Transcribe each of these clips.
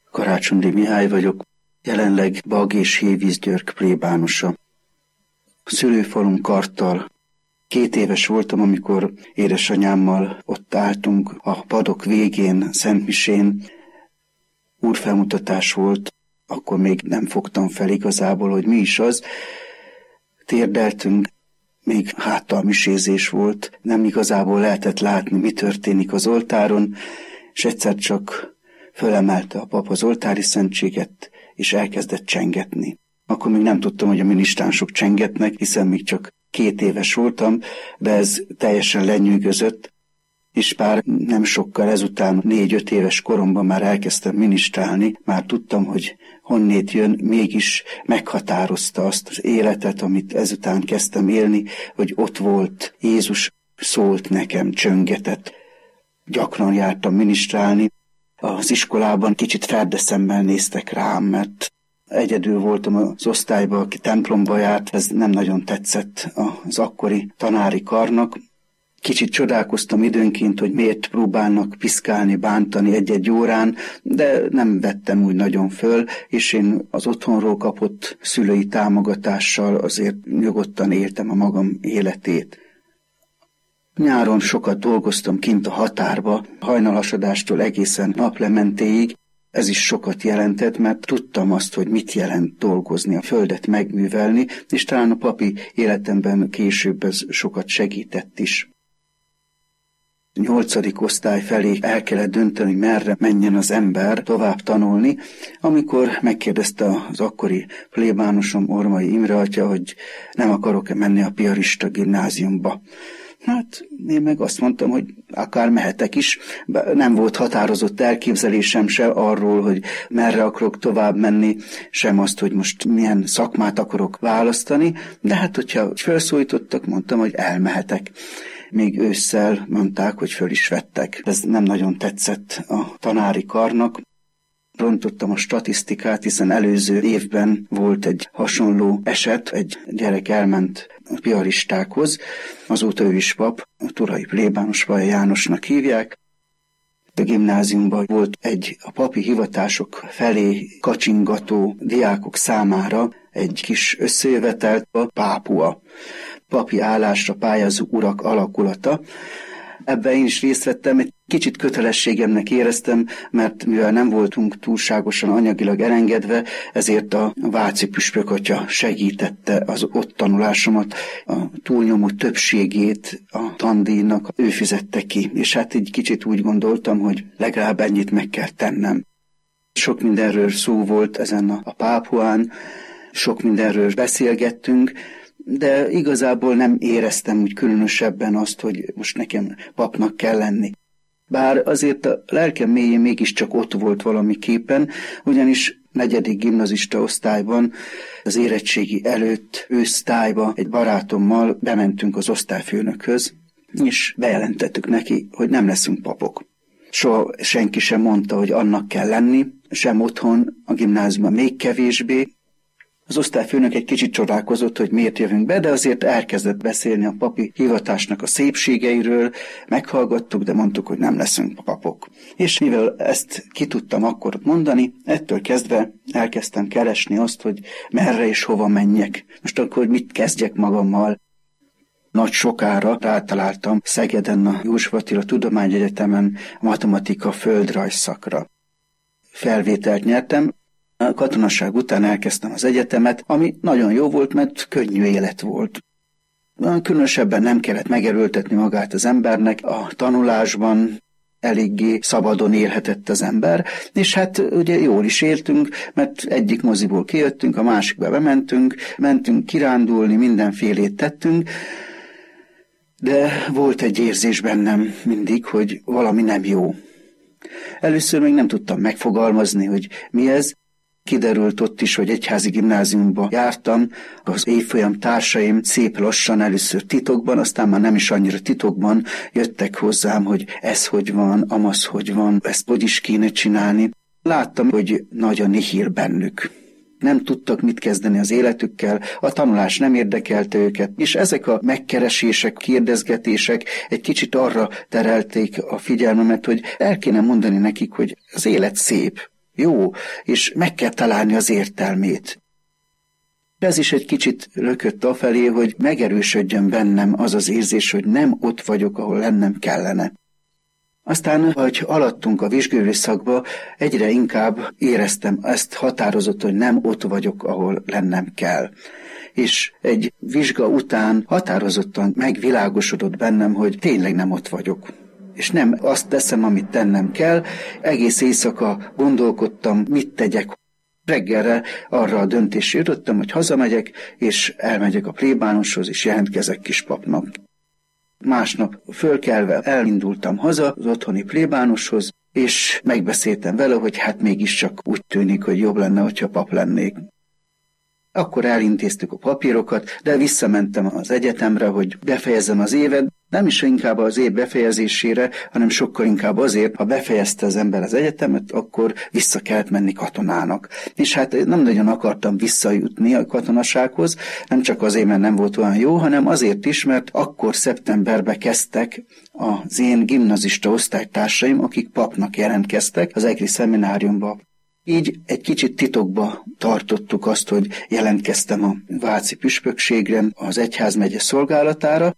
Karácsonyi Mihály vagyok, jelenleg Bag és Hévízgyörk plébánosa. A szülőfalun Karttal 2 éves voltam, amikor édesanyámmal ott álltunk a padok végén, Szentmisén. Úrfelmutatás volt, akkor még nem fogtam fel igazából, hogy mi is az. Térdeltünk, még háttal misézés volt, nem igazából lehetett látni, mi történik az oltáron, és egyszer csak fölemelte a pap az oltári szentséget, és elkezdett csengetni. Akkor még nem tudtam, hogy a minisztránsok csengetnek, hiszen még csak 2 éves voltam, de ez teljesen lenyűgözött, és pár nem sokkal ezután 4-5 éves koromban már elkezdtem minisztrálni, már tudtam, hogy honnét jön, mégis meghatározta azt az életet, amit ezután kezdtem élni, hogy ott volt, Jézus szólt nekem, csöngetett. Gyakran jártam minisztrálni, az iskolában kicsit ferdeszemmel néztek rám, mert egyedül voltam az osztályban, aki templomba járt, ez nem nagyon tetszett az akkori tanári karnak. Kicsit csodálkoztam időnként, hogy miért próbálnak piszkálni, bántani egy-egy órán, de nem vettem úgy nagyon föl, és én az otthonról kapott szülői támogatással azért nyugodtan éltem a magam életét. Nyáron sokat dolgoztam kint a határba, hajnalhasadástól egészen naplementéig. Ez is sokat jelentett, mert tudtam azt, hogy mit jelent dolgozni, a földet megművelni, és talán a papi életemben később ez sokat segített is. 8. osztály felé el kellett dönteni, merre menjen az ember tovább tanulni, amikor megkérdezte az akkori plébánosom, Ormai Imre atya, hogy nem akarok-e menni a piarista gimnáziumba. Hát én meg azt mondtam, hogy akár mehetek is. Nem volt határozott elképzelésem se arról, hogy merre akarok tovább menni, sem azt, hogy most milyen szakmát akarok választani, de hát hogyha felszólítottak, mondtam, hogy elmehetek. Még ősszel mondták, hogy föl is vettek. Ez nem nagyon tetszett a tanári karnak. Rontottam a statisztikát, hiszen előző évben volt egy hasonló eset, egy gyerek elment a piaristákhoz, azóta ő is pap, a turai plébános, Vaja Jánosnak hívják. A gimnáziumban volt egy a papi hivatások felé kacsingató diákok számára egy kis összejövetelt, a Pápua, papi állásra pályázó urak alakulata. Ebben én is részt vettem, egy kicsit kötelességemnek éreztem, mert mivel nem voltunk túlságosan anyagilag elengedve, ezért a Váci püspök atya segítette az ott tanulásomat, a túlnyomó többségét a tandíjnak ő fizette ki, és hát egy kicsit úgy gondoltam, hogy legalább ennyit meg kell tennem. Sok mindenről szó volt ezen a Pápuán, sok mindenről beszélgettünk, de igazából nem éreztem úgy különösebben azt, hogy most nekem papnak kell lenni. Bár azért a lelkem mélyén mégiscsak ott volt valamiképpen, ugyanis 4. gimnazista osztályban az érettségi előtt ősztályba egy barátommal bementünk az osztályfőnökhöz, és bejelentettük neki, hogy nem leszünk papok. Soha senki sem mondta, hogy annak kell lenni, sem otthon, a gimnáziumban még kevésbé. Az osztályfőnök egy kicsit csodálkozott, hogy miért jövünk be, de azért elkezdett beszélni a papi hivatásnak a szépségeiről, meghallgattuk, de mondtuk, hogy nem leszünk papok. És mivel ezt ki tudtam akkor mondani, ettől kezdve elkezdtem keresni azt, hogy merre és hova menjek. Most akkor mit kezdjek magammal? Nagy sokára rátaláltam Szegeden a József Attila Tudományegyetemen matematika földrajz szakra. Felvételt nyertem. A katonaság után elkezdtem az egyetemet, ami nagyon jó volt, mert könnyű élet volt. Különösebben nem kellett megerőltetni magát az embernek, a tanulásban eléggé szabadon élhetett az ember, és hát ugye jól is éltünk, mert egyik moziból kijöttünk, a másikba bementünk, mentünk kirándulni, mindenfélét tettünk, de volt egy érzés bennem mindig, hogy valami nem jó. Először még nem tudtam megfogalmazni, hogy mi ez. Kiderült ott is, hogy egyházi gimnáziumba jártam, az évfolyam társaim szép lassan először titokban, aztán már nem is annyira titokban jöttek hozzám, hogy ez hogy van, amaz hogy van, ezt hogy is kéne csinálni. Láttam, hogy nagy a nihil bennük. Nem tudtak mit kezdeni az életükkel, a tanulás nem érdekelte őket, és ezek a megkeresések, kérdezgetések egy kicsit arra terelték a figyelmemet, hogy el kéne mondani nekik, hogy az élet szép, jó, és meg kell találni az értelmét. Ez is egy kicsit lökött afelé, hogy megerősödjön bennem az az érzés, hogy nem ott vagyok, ahol lennem kellene. Aztán, hogy alattunk a vizsgőrészakba, egyre inkább éreztem ezt határozott, hogy nem ott vagyok, ahol lennem kell. És egy vizsga után határozottan megvilágosodott bennem, hogy tényleg nem ott vagyok. És nem azt teszem, amit tennem kell. Egész éjszaka gondolkodtam, mit tegyek. Reggelre arra a döntésre jutottam, hogy hazamegyek, és elmegyek a plébánoshoz, és jelentkezek kispapnak. Másnap fölkelve elindultam haza az otthoni plébánoshoz, és megbeszéltem vele, hogy hát mégiscsak úgy tűnik, hogy jobb lenne, hogyha pap lennék. Akkor elintéztük a papírokat, de visszamentem az egyetemre, hogy befejezzem az évet, nem is inkább az év befejezésére, hanem sokkal inkább azért, ha befejezte az ember az egyetemet, akkor vissza kellett menni katonának. És hát nem nagyon akartam visszajutni a katonasághoz, nem csak azért, mert nem volt olyan jó, hanem azért is, mert akkor szeptemberben kezdtek az én gimnazista osztálytársaim, akik papnak jelentkeztek az egri szemináriumba. Így egy kicsit titokba tartottuk azt, hogy jelentkeztem a váci püspökségre, az egyházmegye szolgálatára.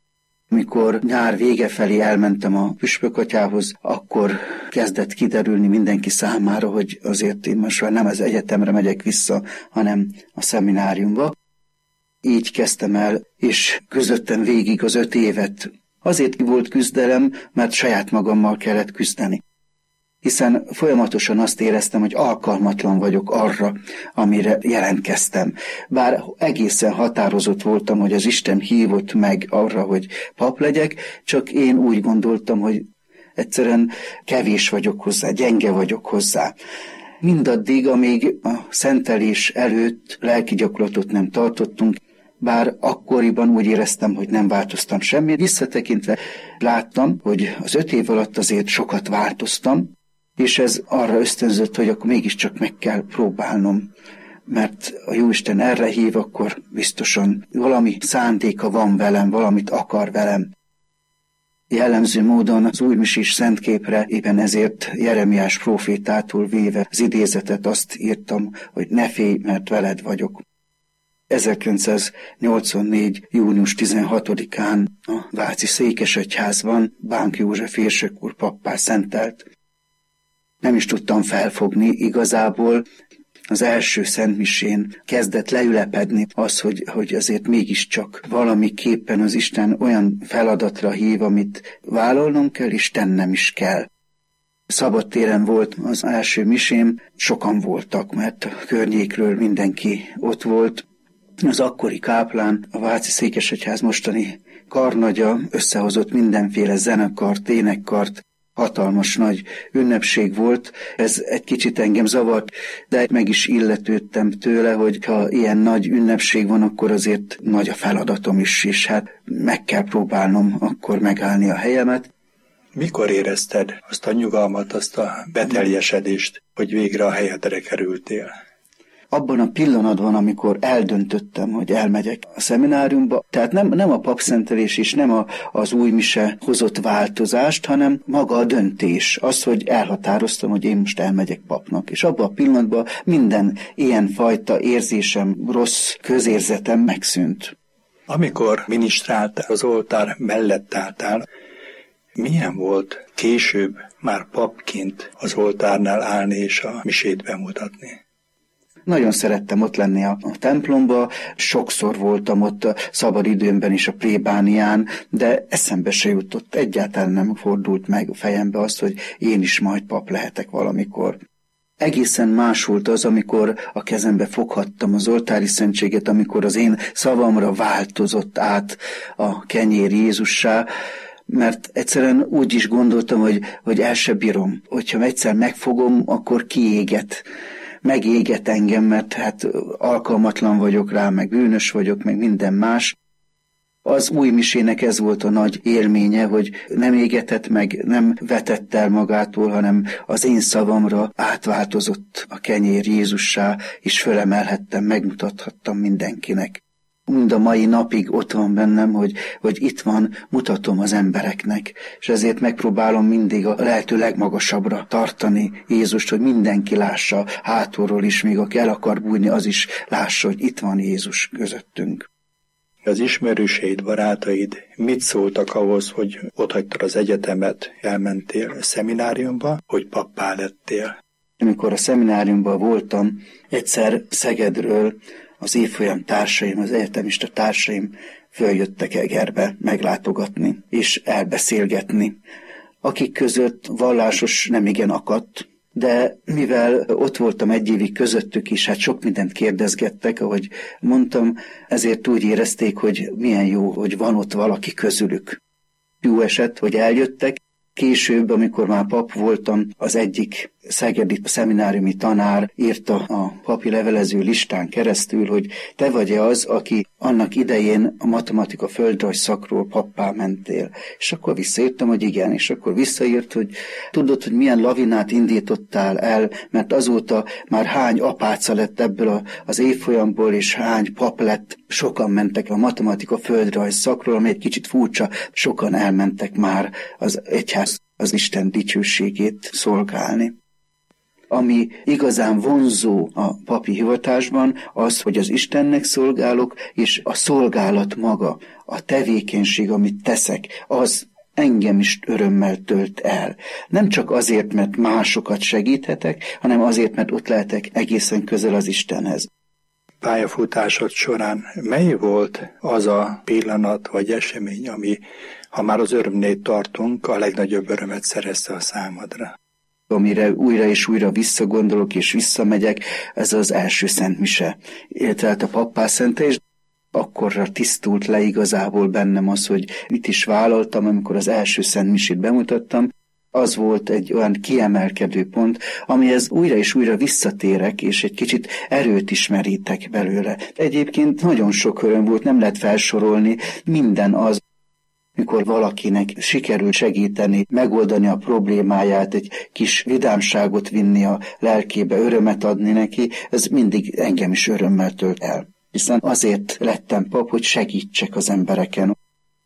Mikor nyár vége felé elmentem a püspökatyához, akkor kezdett kiderülni mindenki számára, hogy azért én most már nem az egyetemre megyek vissza, hanem a szemináriumba. Így kezdtem el, és küzdöttem végig az 5 évet. Azért volt küzdelem, mert saját magammal kellett küzdeni. Hiszen folyamatosan azt éreztem, hogy alkalmatlan vagyok arra, amire jelentkeztem. Bár egészen határozott voltam, hogy az Isten hívott meg arra, hogy pap legyek, csak én úgy gondoltam, hogy egyszerűen kevés vagyok hozzá, gyenge vagyok hozzá. Mindaddig, amíg a szentelés előtt lelki gyakorlatot nem tartottunk, bár akkoriban úgy éreztem, hogy nem változtam semmit. Visszatekintve láttam, hogy az 5 év alatt azért sokat változtam, és ez arra ösztönzött, hogy akkor mégiscsak meg kell próbálnom, mert a Jóisten erre hív, akkor biztosan valami szándéka van velem, valamit akar velem. Jellemző módon az újmisés szentképre éppen ezért Jeremiás prófétától véve az idézetet azt írtam, hogy ne félj, mert veled vagyok. 1984. június 16-án a váci székesegyházban Bánk József érsek úr pappá szentelt. Nem is tudtam felfogni igazából. Az első szentmisén kezdett leülepedni az, hogy azért mégiscsak valamiképpen az Isten olyan feladatra hív, amit vállalnom kell, és tennem is kell. Szabadtéren volt az első misém, sokan voltak, mert a környékről mindenki ott volt. Az akkori káplán, a váci székesegyház mostani karnagya összehozott mindenféle zenekart, énekkart, hatalmas nagy ünnepség volt. Ez egy kicsit engem zavart, de meg is illetődtem tőle, hogy ha ilyen nagy ünnepség van, akkor azért nagy a feladatom is, és hát meg kell próbálnom akkor megállni a helyemet. Mikor érezted azt a nyugalmat, azt a beteljesedést, hogy végre a helyedre kerültél? Abban a pillanatban, amikor eldöntöttem, hogy elmegyek a szemináriumba, tehát nem a papszentelés és nem az új mise hozott változást, hanem maga a döntés, az, hogy elhatároztam, hogy én most elmegyek papnak. És abban a pillanatban minden ilyen fajta érzésem, rossz közérzetem megszűnt. Amikor minisztráltál, az oltár mellett álltál, milyen volt később már papként az oltárnál állni és a misét bemutatni? Nagyon szerettem ott lenni a templomba, sokszor voltam ott a szabadidőmben is a plébánián, de eszembe se jutott, egyáltalán nem fordult meg a fejembe az, hogy én is majd pap lehetek valamikor. Egészen más volt az, amikor a kezembe foghattam az oltári szentséget, amikor az én szavamra változott át a kenyér Jézussá, mert egyszerűen úgy is gondoltam, hogy el se bírom. Hogyha egyszer megfogom, akkor kiéget. Megéget engem, mert hát alkalmatlan vagyok rá, meg bűnös vagyok, meg minden más. Az új misének ez volt a nagy élménye, hogy nem égetett meg, nem vetett el magától, hanem az én szavamra átváltozott a kenyér Jézussá, és fölemelhettem, megmutathattam mindenkinek. mind a mai napig ott van bennem, hogy itt van, mutatom az embereknek, és ezért megpróbálom mindig a lehető legmagasabbra tartani Jézust, hogy mindenki lássa hátulról is, még aki el akar bújni, az is lássa, hogy itt van Jézus közöttünk. Az ismerőseid, barátaid mit szóltak ahhoz, hogy otthagytad az egyetemet, elmentél a szemináriumba, hogy pappá lettél? Amikor a szemináriumban voltam, egyszer Szegedről az évfolyam társaim, az egyetemista társaim följöttek Egerbe meglátogatni és elbeszélgetni. Akik között vallásos nemigen akadt, de mivel ott voltam egy évig közöttük is, hát sok mindent kérdezgettek, ahogy mondtam, ezért úgy érezték, hogy milyen jó, hogy van ott valaki közülük. Jó esett, hogy eljöttek. Később, amikor már pap voltam, az egyik szegedi szemináriumi tanár írta a papi levelező listán keresztül, hogy te vagy-e az, aki annak idején a matematika földrajz szakról pappá mentél. És akkor visszaírtam, hogy igen, és akkor visszaírt, hogy tudod, hogy milyen lavinát indítottál el, mert azóta már hány apáca lett ebből az évfolyamból, és hány pap lett. Sokan mentek a matematika földrajz szakról, ami egy kicsit furcsa, sokan elmentek már az egyház, az Isten dicsőségét szolgálni. Ami igazán vonzó a papi hivatásban, az, hogy az Istennek szolgálok, és a szolgálat maga, a tevékenység, amit teszek, az engem is örömmel tölt el. Nem csak azért, mert másokat segíthetek, hanem azért, mert ott lehetek egészen közel az Istenhez. Pályafutásod során mely volt az a pillanat vagy esemény, ami, ha már az örömnél tartunk, a legnagyobb örömet szerezte a számodra? Amire újra és újra visszagondolok és visszamegyek, ez az első szentmise. Illetve a pappászentelés, akkorra tisztult le igazából bennem az, hogy mit is vállaltam, amikor az első szentmisét bemutattam. Az volt egy olyan kiemelkedő pont, amihez újra és újra visszatérek, és egy kicsit erőt is merítek belőle. Egyébként nagyon sok öröm volt, nem lehet felsorolni, minden az, mikor valakinek sikerült segíteni, megoldani a problémáját, egy kis vidámságot vinni a lelkébe, örömet adni neki, ez mindig engem is örömmel tölt el. Hiszen azért lettem pap, hogy segítsek az embereken.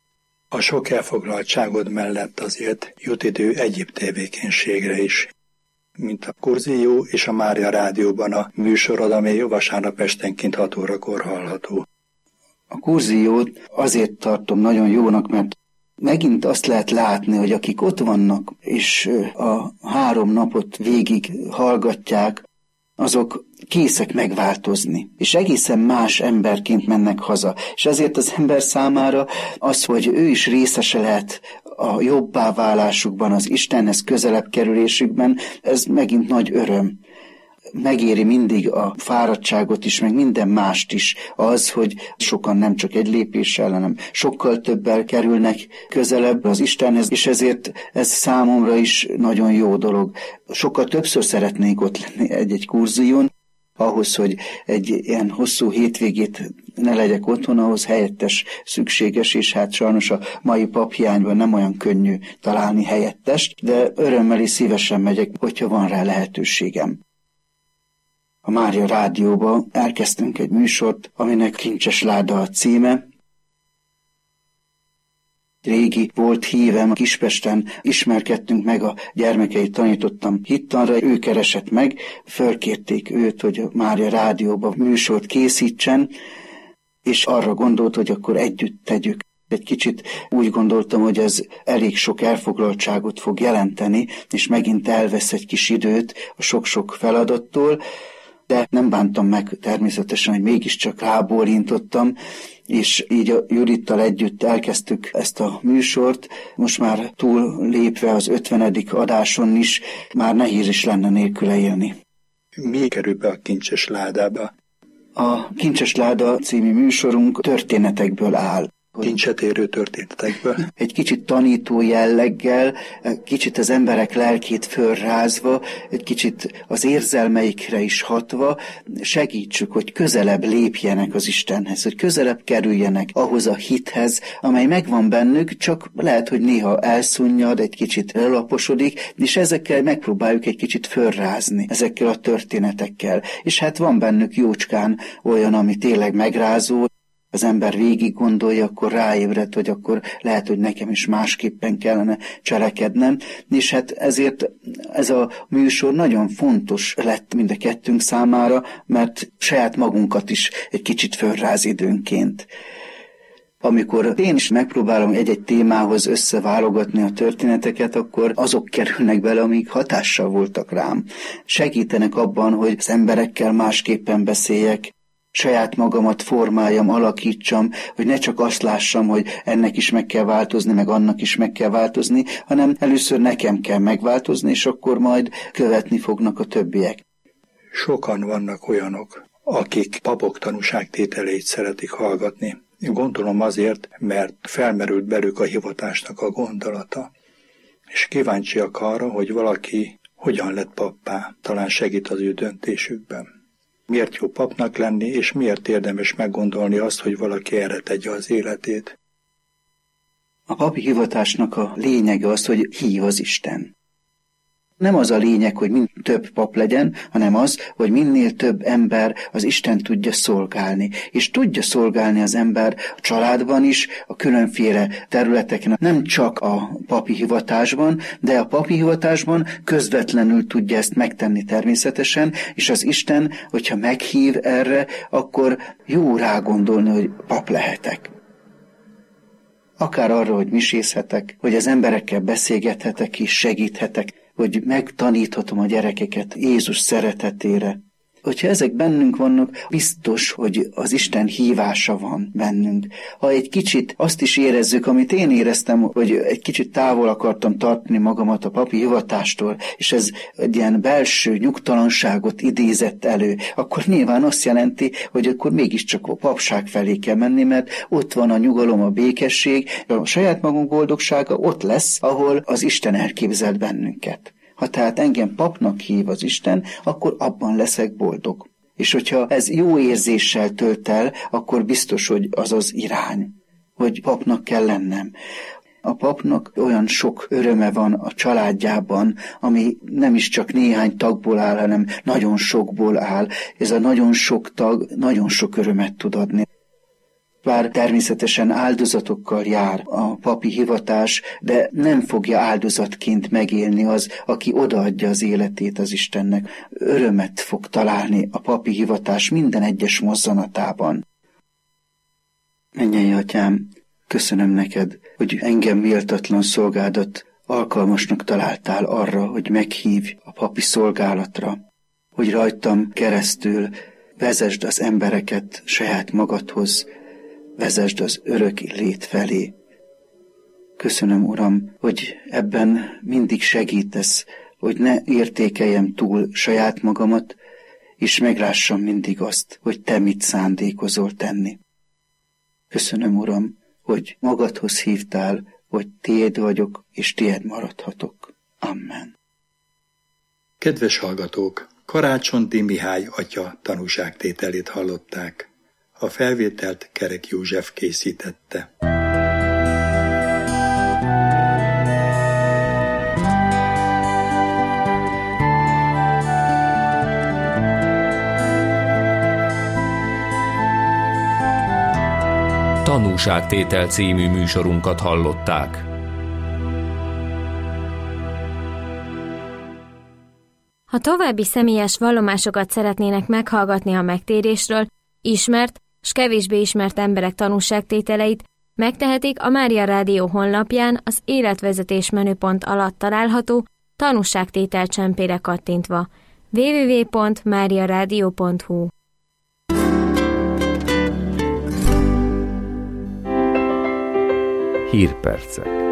A sok elfoglaltságod mellett azért jut idő egyéb tevékenységre is, mint a Kurzió és a Mária Rádióban a műsorod, amely vasárnap esténként 6 órakor hallható. A Kurziót azért tartom nagyon jónak, mert megint azt lehet látni, hogy akik ott vannak, és a 3 napot végig hallgatják, azok készek megváltozni, és egészen más emberként mennek haza. És ezért az ember számára az, hogy ő is részese lehet a jobbá válásukban, az Istenhez közelebb kerülésükben, ez megint nagy öröm. Megéri mindig a fáradtságot is, meg minden mást is az, hogy sokan nem csak egy lépéssel, hanem sokkal többel kerülnek közelebb az Istenhez, és ezért ez számomra is nagyon jó dolog. Sokkal többször szeretnék ott lenni egy kurzión, ahhoz, hogy egy ilyen hosszú hétvégét ne legyek otthon, ahhoz helyettes szükséges, és hát sajnos a mai paphiányban nem olyan könnyű találni helyettest, de örömmel és szívesen megyek, hogyha van rá lehetőségem. A Mária Rádióba elkezdtünk egy műsort, aminek Kincses Láda a címe. Régi volt hívem, Kispesten ismerkedtünk meg, a gyermekeit tanítottam hittanra, ő keresett meg, fölkérték őt, hogy a Mária Rádióba műsort készítsen, és arra gondolt, hogy akkor együtt tegyük. Egy kicsit úgy gondoltam, hogy ez elég sok elfoglaltságot fog jelenteni, és megint elvesz egy kis időt a sok-sok feladattól, de nem bántam meg természetesen, hogy mégiscsak rábólintottam, és így a Judittal együtt elkezdtük ezt a műsort. Most már túl lépve az 50. adáson is, már nehéz is lenne nélküle élni. Mi kerül be a Kincses Ládába? A Kincses Láda című műsorunk történetekből áll. Kincset érő történetekből. Egy kicsit tanító jelleggel, kicsit az emberek lelkét fölrázva, egy kicsit az érzelmeikre is hatva, segítsük, hogy közelebb lépjenek az Istenhez, hogy közelebb kerüljenek ahhoz a hithez, amely megvan bennük, csak lehet, hogy néha elszunnyad, egy kicsit lelaposodik, és ezekkel megpróbáljuk egy kicsit fölrázni, ezekkel a történetekkel. És hát van bennük jócskán olyan, ami tényleg megrázó. az ember végig gondolja, akkor ráébred, hogy akkor lehet, hogy nekem is másképpen kellene cselekednem, és hát ezért ez a műsor nagyon fontos lett mind a kettőnk számára, mert saját magunkat is egy kicsit fölráz időnként. Amikor én is megpróbálom egy-egy témához összeválogatni a történeteket, akkor azok kerülnek bele, amik hatással voltak rám. Segítenek abban, hogy az emberekkel másképpen beszéljek, saját magamat formáljam, alakítsam, hogy ne csak azt lássam, hogy ennek is meg kell változni, meg annak is meg kell változni, hanem először nekem kell megváltozni, és akkor majd követni fognak a többiek. Sokan vannak olyanok, akik papok tanúságtételeit szeretik hallgatni. Gondolom azért, mert felmerült belük a hivatásnak a gondolata, és kíváncsiak arra, hogy valaki hogyan lett pappá, talán segít az ő döntésükben. Miért jó papnak lenni, és miért érdemes meggondolni azt, hogy valaki erre tegye az életét? A papi hivatásnak a lényege az, hogy hív az Isten. Nem az a lényeg, hogy minél több pap legyen, hanem az, hogy minél több ember az Isten tudja szolgálni. És tudja szolgálni az ember a családban is, a különféle területeken, nem csak a papi hivatásban, de a papi hivatásban közvetlenül tudja ezt megtenni természetesen, és az Isten, hogyha meghív erre, akkor jó rágondolni, hogy pap lehetek. Akár arra, hogy misézhetek, hogy az emberekkel beszélgethetek és segíthetek, hogy megtaníthatom a gyerekeket Jézus szeretetére. Hogyha ezek bennünk vannak, biztos, hogy az Isten hívása van bennünk. Ha egy kicsit azt is érezzük, amit én éreztem, hogy egy kicsit távol akartam tartani magamat a papi hivatástól, és ez egy ilyen belső nyugtalanságot idézett elő, akkor nyilván azt jelenti, hogy akkor mégiscsak a papság felé kell menni, mert ott van a nyugalom, a békesség, a saját magunk boldogsága ott lesz, ahol az Isten elképzelt bennünket. Ha tehát engem papnak hív az Isten, akkor abban leszek boldog. És hogyha ez jó érzéssel tölt el, akkor biztos, hogy az az irány, hogy papnak kell lennem. A papnak olyan sok öröme van a családjában, ami nem is csak néhány tagból áll, hanem nagyon sokból áll. Ez a nagyon sok tag nagyon sok örömet tud adni. Bár természetesen áldozatokkal jár a papi hivatás, de nem fogja áldozatként megélni az, aki odaadja az életét az Istennek. Örömet fog találni a papi hivatás minden egyes mozzanatában. Mennyei Atyám, köszönöm neked, hogy engem méltatlan szolgádat alkalmasnak találtál arra, hogy meghívj a papi szolgálatra, hogy rajtam keresztül vezesd az embereket saját magadhoz, vezesd az örök lét felé. Köszönöm, Uram, hogy ebben mindig segítesz, hogy ne értékeljem túl saját magamat, és meglássam mindig azt, hogy Te mit szándékozol tenni. Köszönöm, Uram, hogy magadhoz hívtál, hogy Tiéd vagyok, és Tiéd maradhatok. Amen. Kedves hallgatók, Karácsonti Mihály atya tanúságtételét hallották. A felvételt Kerek József készítette. Tanúságtétel című műsorunkat hallották. Ha további személyes vallomásokat szeretnének meghallgatni a megtérésről, ismert s kevésbé ismert emberek tanúságtételeit megtehetik a Mária Rádió honlapján az életvezetés menüpont alatt található tanúságtétel csempére kattintva. www.mariaradio.hu. Hírpercek.